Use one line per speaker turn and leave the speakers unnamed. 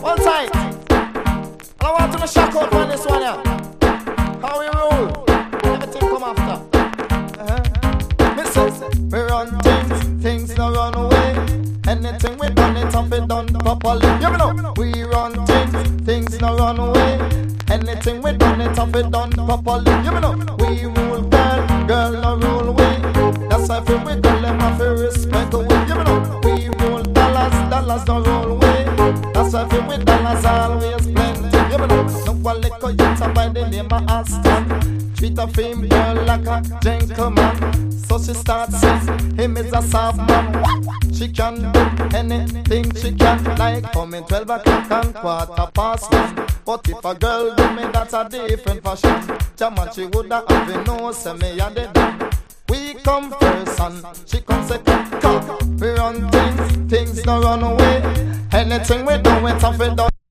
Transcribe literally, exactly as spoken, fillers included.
One side. And I want to shock out on this one here. How we roll. Everything come after. Uh-huh. Listen, we run things, things no run away. Anything we done, it have been done properly. You know, we run things, things no run away. Anything we done, it have been done properly. You know, we rule girl, girl no rule way. That's why for we girl, them have to respect the way. You know, we rule dollars, dollars no rule way. That's why for we dollars always plenty. You know, no one liquor youth by the name of Aston. Treat a fame girl like a gentleman. So she starts saying, him is a soft man. She can do anything she can, like coming twelve o'clock and quarter past one. But if a girl do me, that's a different fashion. Jaman, she woulda have been no say me a dead. We come first and she come second. Come, we run things, things no run away. Anything we do, it's a done.